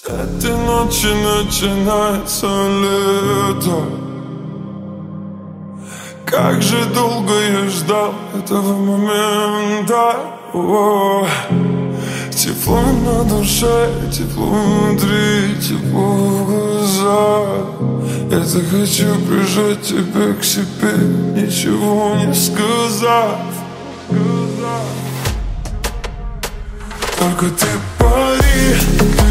С этой ночи начинается лето. Как же долго я ждал этого момента. О, тепло на душе, тепло внутри, тепло в глазах. Я захочу прижать тебя к себе, ничего не сказав. Только ты пари.